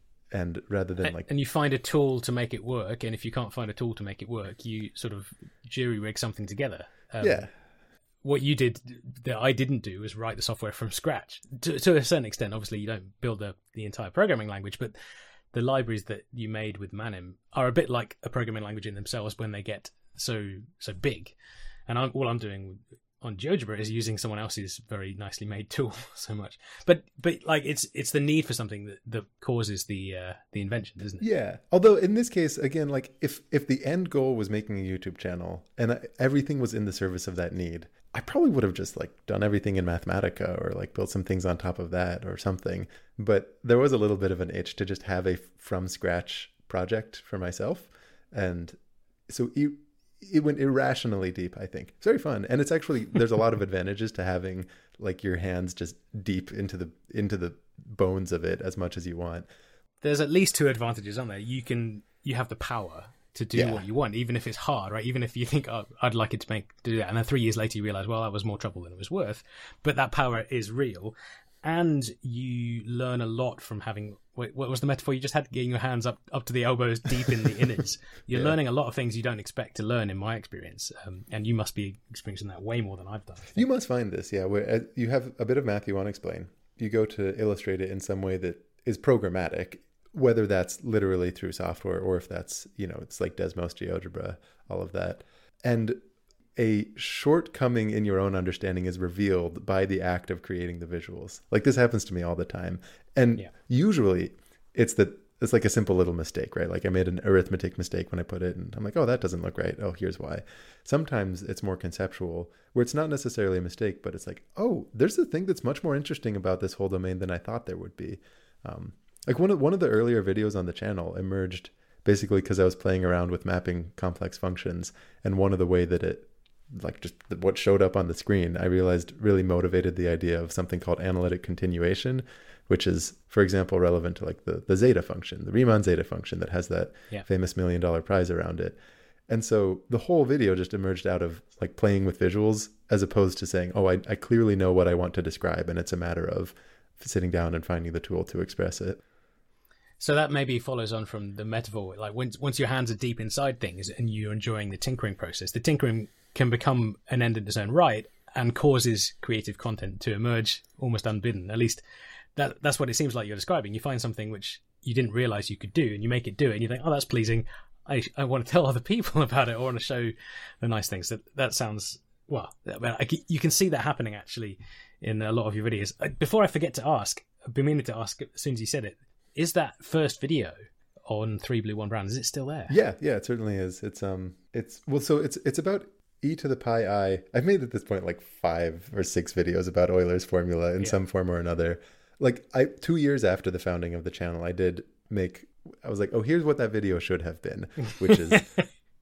And rather than like, and you find a tool to make it work, and if you can't find a tool to make it work, you sort of jury rig something together. Um, yeah. What you did that I didn't do was write the software from scratch. To, to a certain extent, obviously, you don't build a, the entire programming language, but the libraries that you made with Manim are a bit like a programming language in themselves when they get so so big. And I'm, all I'm doing on GeoGebra is using someone else's very nicely made tool so much, but but like it's it's the need for something that, that causes the uh, the invention, isn't it? Yeah. Although in this case, again, like if if the end goal was making a YouTube channel and everything was in the service of that need, I probably would have just like done everything in Mathematica or like built some things on top of that or something. But there was a little bit of an itch to just have a from scratch project for myself, and so. It, It went irrationally deep, I think. It's very fun. And it's actually, there's a lot of advantages to having like your hands just deep into the into the bones of it as much as you want. There's at least two advantages, aren't there? You can, you have the power to do yeah. what you want, even if it's hard, right? Even if you think, oh, I'd like it to make, to do that. And then three years later you realize, well, that was more trouble than it was worth. But that power is real. And you learn a lot from having, what was the metaphor you just had? Getting your hands up, up to the elbows deep in the innards. You're yeah. learning a lot of things you don't expect to learn in my experience. Um, and you must be experiencing that way more than I've done. You must find this, yeah, where you have a bit of math you want to explain. You go to illustrate it in some way that is programmatic, whether that's literally through software or if that's, you know, it's like Desmos, GeoGebra, all of that. And a shortcoming in your own understanding is revealed by the act of creating the visuals. Like this happens to me all the time. And yeah. usually it's that it's like a simple little mistake, right? Like I made an arithmetic mistake when I put it and I'm like, oh, that doesn't look right. Oh, here's why. Sometimes it's more conceptual where it's not necessarily a mistake, but it's like, oh, there's a thing that's much more interesting about this whole domain than I thought there would be. Um, like one of, one of the earlier videos on the channel emerged basically because I was playing around with mapping complex functions. And one of the way that it, like just what showed up on the screen, I realized really motivated the idea of something called analytic continuation, which is, for example, relevant to like the, the zeta function, the Riemann zeta function that has that yeah. famous million dollar prize around it. And so the whole video just emerged out of like playing with visuals as opposed to saying, oh, I, I clearly know what I want to describe. And it's a matter of sitting down and finding the tool to express it. So that maybe follows on from the metaphor. Like once, once your hands are deep inside things and you're enjoying the tinkering process, the tinkering can become an end in its own right and causes creative content to emerge almost unbidden. At least that that's what it seems like you're describing. You find something which you didn't realize you could do and you make it do it and you think, oh, that's pleasing. I I want to tell other people about it or want to show the nice things. That that sounds, well, I, you can see that happening actually in a lot of your videos. Before I forget to ask, I've been meaning to ask as soon as you said it, is that first video on three blue one brown, is it still there? Yeah, yeah, it certainly is. It's um it's well so it's it's about e to the pi I. I've made at this point like five or six videos about Euler's formula in yeah. some form or another. Like I two years after the founding of the channel, I did make I was like, oh, here's what that video should have been, which is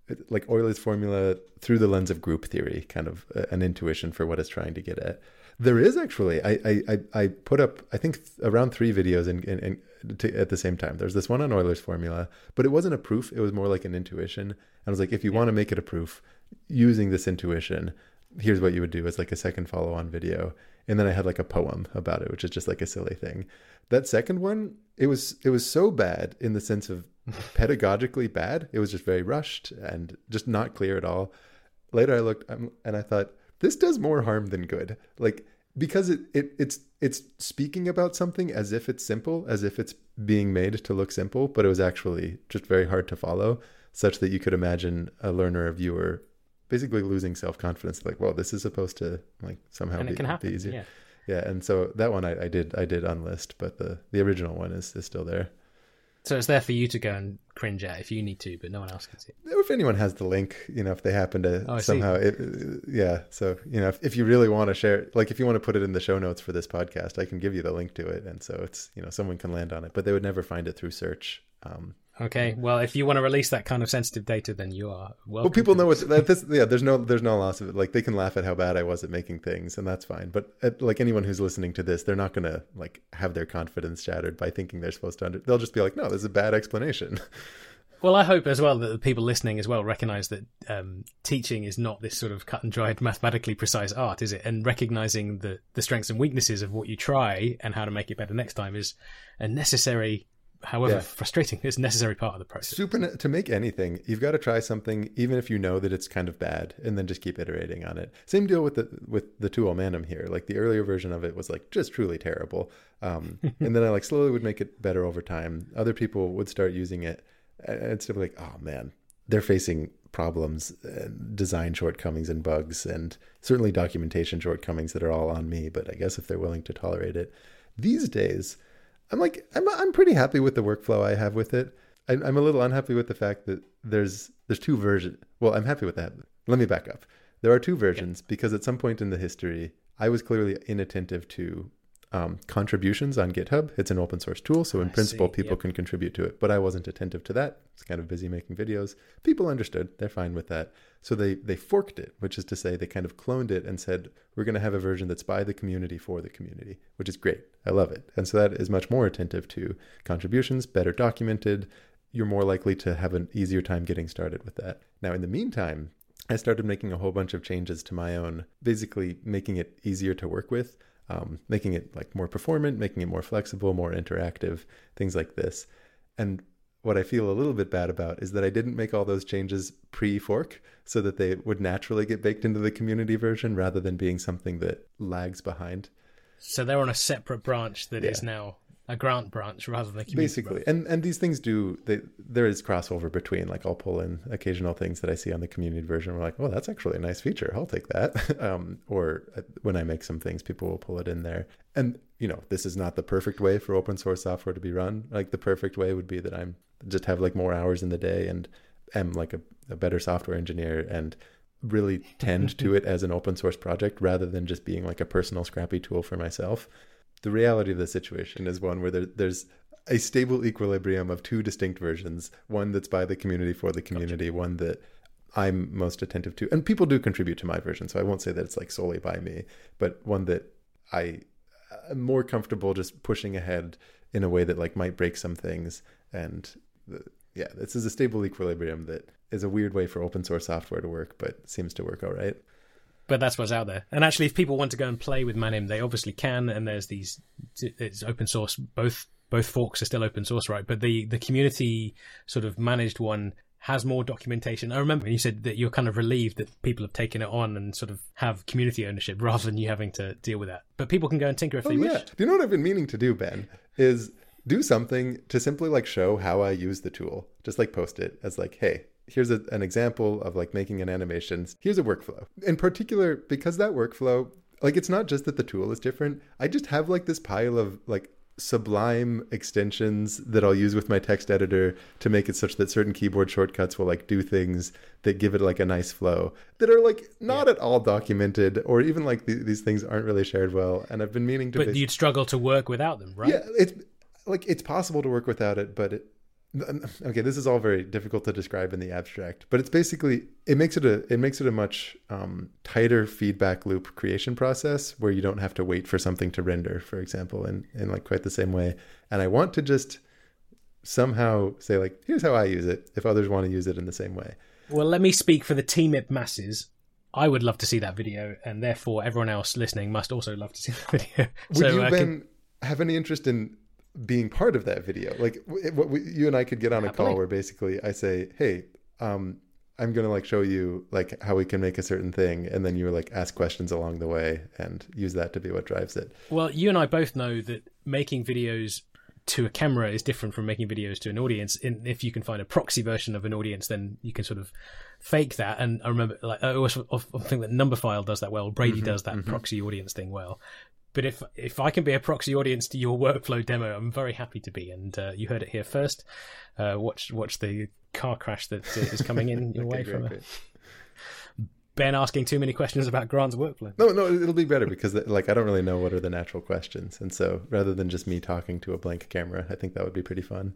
like Euler's formula through the lens of group theory, kind of an intuition for what it's trying to get at. There is actually, I I, I put up, I think, around three videos in, in, in to, at the same time. There's this one on Euler's formula, but it wasn't a proof. It was more like an intuition. And I was like, if you yeah. want to make it a proof using this intuition, here's what you would do as like a second follow-on video. And then I had like a poem about it, which is just like a silly thing. That second one, it was it was so bad in the sense of pedagogically bad. It was just very rushed and just not clear at all. Later I looked and I thought, this does more harm than good. Like, because it, it it's it's speaking about something as if it's simple, as if it's being made to look simple, but it was actually just very hard to follow, such that you could imagine a learner or viewer basically losing self-confidence, like, well, this is supposed to like somehow and be, it can happen, be easier. Yeah. Yeah, and so that one I, I did I did unlist, but the, the original one is, is still there. So it's there for you to go and cringe at if you need to, but no one else can see it. If anyone has the link, you know, if they happen to oh, somehow, it, yeah. So, you know, if, if you really want to share, like if you want to put it in the show notes for this podcast, I can give you the link to it. And so it's, you know, someone can land on it, but they would never find it through search. Um, Okay, well, if you want to release that kind of sensitive data, then you are welcome. Well, people know what that this. Yeah, there's no there's no loss of it. Like they can laugh at how bad I was at making things, and that's fine. But at, like anyone who's listening to this, they're not going to like have their confidence shattered by thinking they're supposed to. Under, they'll just be like, no, this is a bad explanation. Well, I hope as well that the people listening as well recognize that um, teaching is not this sort of cut and dried, mathematically precise art, is it? And recognizing the the strengths and weaknesses of what you try and how to make it better next time is a necessary. However yeah. frustrating, it's a necessary part of the process. Super, to make anything, you've got to try something, even if you know that it's kind of bad, and then just keep iterating on it. Same deal with the with the tool Manum here. Like the earlier version of it was like just truly terrible, um, and then I like slowly would make it better over time. Other people would start using it, and it's still like, oh man, they're facing problems, and design shortcomings and bugs, and certainly documentation shortcomings that are all on me. But I guess if they're willing to tolerate it, these days. I'm like, I'm I'm pretty happy with the workflow I have with it. I'm, I'm a little unhappy with the fact that there's there's two versions. Well, I'm happy with that. Let me back up. There are two versions yeah. because at some point in the history, I was clearly inattentive to um, contributions on GitHub. It's an open source tool, so in I principle, see. people yep. can contribute to it. But I wasn't attentive to that. I was kind of busy making videos. People understood. They're fine with that. So they they forked it, which is to say they kind of cloned it and said, we're going to have a version that's by the community for the community, which is great. I love it. And so that is much more attentive to contributions, better documented. You're more likely to have an easier time getting started with that. Now, in the meantime, I started making a whole bunch of changes to my own, basically making it easier to work with, um, making it like more performant, making it more flexible, more interactive, things like this. And what I feel a little bit bad about is that I didn't make all those changes pre-fork so that they would naturally get baked into the community version rather than being something that lags behind. So they're on a separate branch that yeah. is now a grant branch rather than a community Basically. branch. And and these things do, they, there is crossover between, like I'll pull in occasional things that I see on the community version. We're like, oh, that's actually a nice feature. I'll take that. um, or when I make some things, people will pull it in there. And, you know, this is not the perfect way for open source software to be run. Like the perfect way would be that I'm just have like more hours in the day and am like a, a better software engineer and really tend to it as an open source project rather than just being like a personal scrappy tool for myself. The reality of the situation is one where there, there's a stable equilibrium of two distinct versions, one that's by the community for the community, gotcha. One that I'm most attentive to. And people do contribute to my version, so I won't say that it's like solely by me, but one that I am more comfortable just pushing ahead in a way that like might break some things. And the, yeah, this is a stable equilibrium that is a weird way for open source software to work, but seems to work all right. But that's what's out there. And actually, if people want to go and play with Manum, they obviously can. And there's these, it's open source. Both both forks are still open source, right? But the, the community sort of managed one has more documentation. I remember when you said that you're kind of relieved that people have taken it on and sort of have community ownership rather than you having to deal with that. But people can go and tinker if oh, they yeah. wish. Do you know what I've been meaning to do, Ben? Is do something to simply like show how I use the tool. Just like post it as like, hey, here's a, an example of like making an animation. Here's a workflow. In particular, because that workflow, like it's not just that the tool is different. I just have like this pile of like sublime extensions that I'll use with my text editor to make it such that certain keyboard shortcuts will like do things that give it like a nice flow that are like not yeah. at all documented, or even like th- these things aren't really shared well. And I've been meaning to. But base- you'd struggle to work without them, right? Yeah, it's like it's possible to work without it, but it, okay, this is all very difficult to describe in the abstract, but it's basically, it makes it a, it makes it a much um, tighter feedback loop creation process where you don't have to wait for something to render, for example, in, in like quite the same way. And I want to just somehow say like, here's how I use it, if others want to use it in the same way. Well, let me speak for the T M I P masses. I would love to see that video, and therefore everyone else listening must also love to see that video. Would so, you, uh, Ben, can... have any interest in being part of that video? Like what we, you and I could get on a Happily. call where basically I say, hey, um, I'm going to like show you like how we can make a certain thing. And then you like ask questions along the way and use that to be what drives it. Well, you and I both know that making videos to a camera is different from making videos to an audience. In, if you can find a proxy version of an audience, then you can sort of fake that. And I remember, like, I always often think that Numberphile does that well. Brady Mm-hmm, does that mm-hmm. proxy audience thing well. But if if I can be a proxy audience to your workflow demo, I'm very happy to be. And uh, you heard it here first. Uh, watch watch the car crash that uh, is coming in your Okay, way great, from great. Ben asking too many questions about Grant's workflow. No, no, it'll be better because like I don't really know what are the natural questions. And so rather than just me talking to a blank camera, I think that would be pretty fun.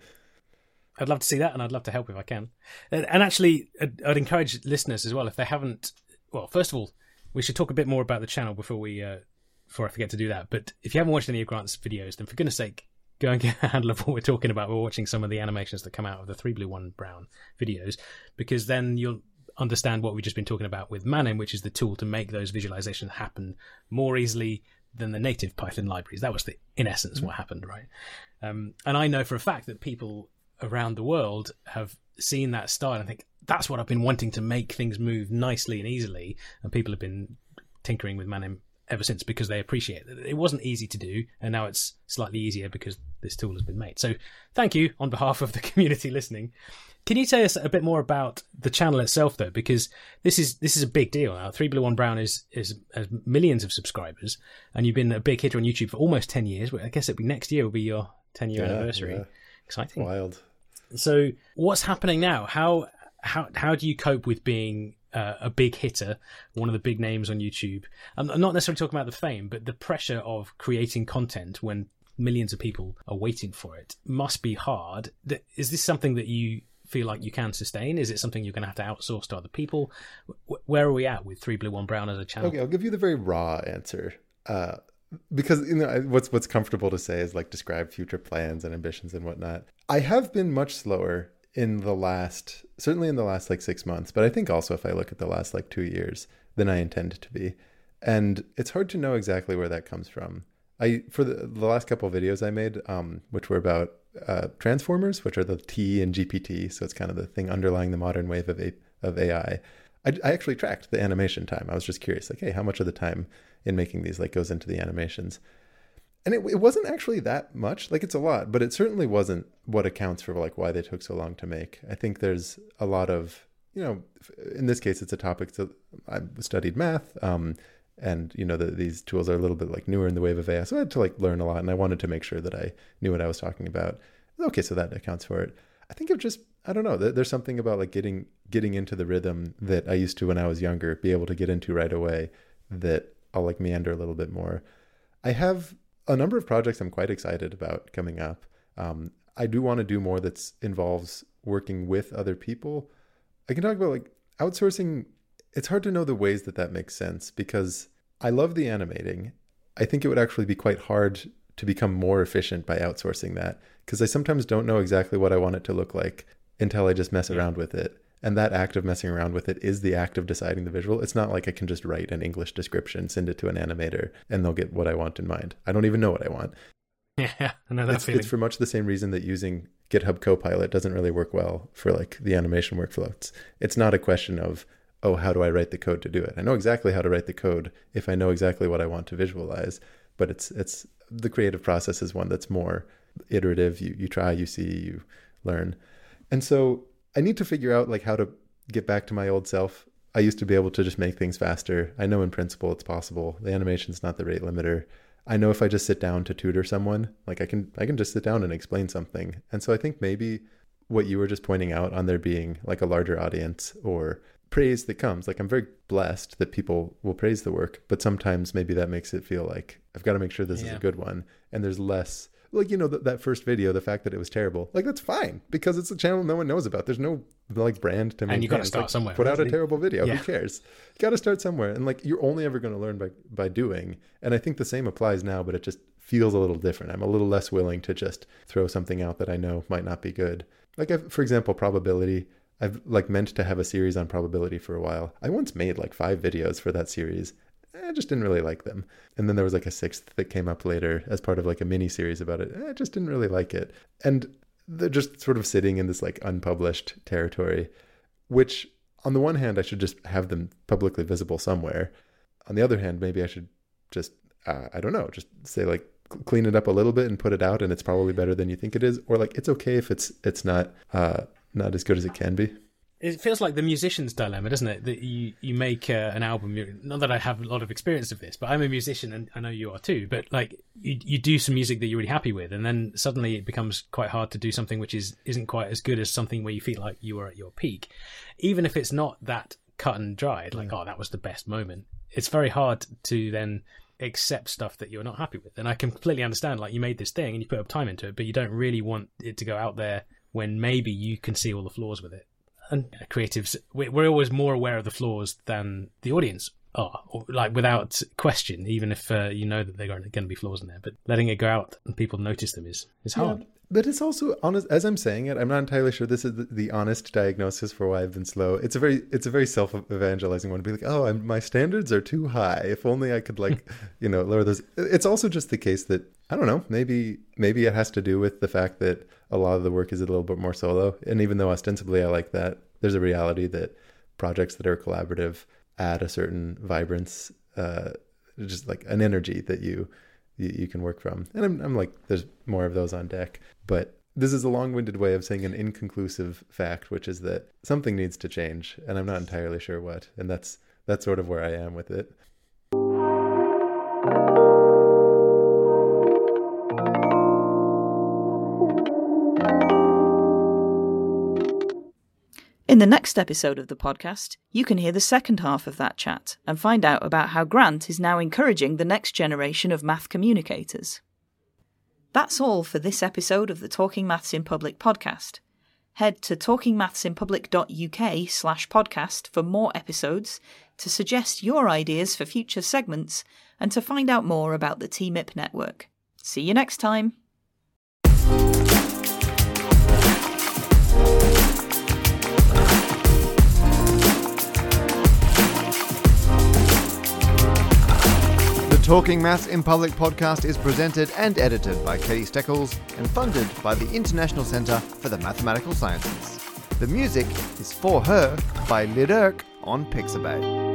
I'd love to see that, and I'd love to help if I can. And, and actually, I'd, I'd encourage listeners as well, if they haven't... Well, first of all, we should talk a bit more about the channel before we... Uh, before I forget to do that. But if you haven't watched any of Grant's videos, then for goodness sake, go and get a handle of what we're talking about. We're watching some of the animations that come out of the three blue one brown videos, because then you'll understand what we've just been talking about with Manim, which is the tool to make those visualizations happen more easily than the native Python libraries. That was, the, in essence, what happened, right? Um, and I know for a fact that people around the world have seen that style and think, that's what I've been wanting, to make things move nicely and easily. And people have been tinkering with Manim ever since because they appreciate it. It wasn't easy to do, and now it's slightly easier because this tool has been made. So thank you on behalf of the community listening. Can you tell us a bit more about the channel itself, though? Because this is this is a big deal now. three blue one brown is, is has millions of subscribers, and you've been a big hitter on YouTube for almost ten years. I guess it'll be next year will be your ten-year Yeah, anniversary. yeah. Exciting. Wild. So what's happening now? How how how do you cope with being uh, a big hitter, one of the big names on YouTube? I'm, I'm not necessarily talking about the fame, but the pressure of creating content when millions of people are waiting for it must be hard. Th- Is this something that you feel like you can sustain? Is it something you're going to have to outsource to other people? W- where are we at with three blue one brown as a channel? Okay, I'll give you the very raw answer. Uh, because you know what's what's comfortable to say is like describe future plans and ambitions and whatnot. I have been much slower in the last, certainly in the last like six months, but I think also if I look at the last like two years than I intended to be. And it's hard to know exactly where that comes from. I, for the, the last couple of videos I made, um, which were about uh, transformers, which are the T in G P T. So it's kind of the thing underlying the modern wave of, a, of A I. I. I actually tracked the animation time. I was just curious, like, hey, how much of the time in making these like goes into the animations? And it, it wasn't actually that much. Like, it's a lot, but it certainly wasn't what accounts for like why they took so long to make. I think there's a lot of, you know, in this case, it's a topic that I studied math, um, and you know, the, these tools are a little bit like newer in the wave of A I. So I had to like learn a lot, and I wanted to make sure that I knew what I was talking about. Okay, so that accounts for it. I think of just, I don't know, there's something about like getting getting into the rhythm that I used to when I was younger, be able to get into right away, that I'll like meander a little bit more. I have a number of projects I'm quite excited about coming up. Um, I do want to do more that involves working with other people. I can talk about like outsourcing. It's hard to know the ways that that makes sense because I love the animating. I think it would actually be quite hard to become more efficient by outsourcing that because I sometimes don't know exactly what I want it to look like until I just mess around with it. And that act of messing around with it is the act of deciding the visual. It's not like I can just write an English description, send it to an animator, and they'll get what I want in mind. I don't even know what I want. Yeah, I know that it's, feeling. It's for much the same reason that using GitHub Copilot doesn't really work well for like the animation workflow. It's, it's not a question of, oh, how do I write the code to do it? I know exactly how to write the code if I know exactly what I want to visualize, but it's it's the creative process is one that's more iterative. You you try, you see, you learn. And so I need to figure out like how to get back to my old self. I used to be able to just make things faster. I know in principle it's possible. The animation's not the rate limiter. I know if I just sit down to tutor someone, like I can I can just sit down and explain something. And so I think maybe what you were just pointing out on there being like a larger audience or praise that comes, like I'm very blessed that people will praise the work, but sometimes maybe that makes it feel like I've got to make sure this yeah. is a good one. And there's less like, you know, th- that first video, the fact that it was terrible, like, that's fine because it's a channel no one knows about. There's no like brand to maintain. And you got to start like, somewhere. Put out right? a terrible video. Yeah. Who cares? You got to start somewhere. And like, you're only ever going to learn by, by doing. And I think the same applies now, but it just feels a little different. I'm a little less willing to just throw something out that I know might not be good. Like, I've, for example, probability. I've like meant to have a series on probability for a while. I once made like five videos for that series. I just didn't really like them. And then there was like a sixth that came up later as part of like a mini series about it. I just didn't really like it. And they're just sort of sitting in this like unpublished territory, which on the one hand, I should just have them publicly visible somewhere. On the other hand, maybe I should just, uh, I don't know, just say like, clean it up a little bit and put it out and it's probably better than you think it is. Or like, it's okay if it's, it's not, uh, not as good as it can be. It feels like the musician's dilemma, doesn't it? That you, you make uh, an album, not that I have a lot of experience of this, but I'm a musician and I know you are too, but like you, you do some music that you're really happy with and then suddenly it becomes quite hard to do something which is, isn't quite as good as something where you feel like you are at your peak. Even if it's not that cut and dried, like, oh, that was the best moment. It's very hard to then accept stuff that you're not happy with. And I can completely understand, like, you made this thing and you put up time into it, but you don't really want it to go out there when maybe you can see all the flaws with it. And creatives, we're always more aware of the flaws than the audience are, or like without question, even if uh, you know that they're going to be flaws in there. But letting it go out and people notice them is, is hard. Yeah, but it's also honest. As I'm saying it, I'm not entirely sure this is the, the honest diagnosis for why I've been slow. It's a very, it's a very self-evangelizing one to be like, oh, I'm, my standards are too high. If only I could like, you know, lower those. It's also just the case that I don't know. Maybe, maybe it has to do with the fact that a lot of the work is a little bit more solo. And even though ostensibly I like that, there's a reality that projects that are collaborative add a certain vibrance, uh, just like an energy that you, you, you can work from. And I'm, I'm like, there's more of those on deck. But this is a long-winded way of saying an inconclusive fact, which is that something needs to change. And I'm not entirely sure what. And that's, that's sort of where I am with it. In the next episode of the podcast, you can hear the second half of that chat and find out about how Grant is now encouraging the next generation of math communicators. That's all for this episode of the Talking Maths in Public podcast. Head to talkingmathsinpublic.uk slash podcast for more episodes, to suggest your ideas for future segments, and to find out more about the T M I P network. See you next time! Talking Maths in Public podcast is presented and edited by Katie Steckles and funded by the International Centre for the Mathematical Sciences. The music is For Her by Lidurk on Pixabay.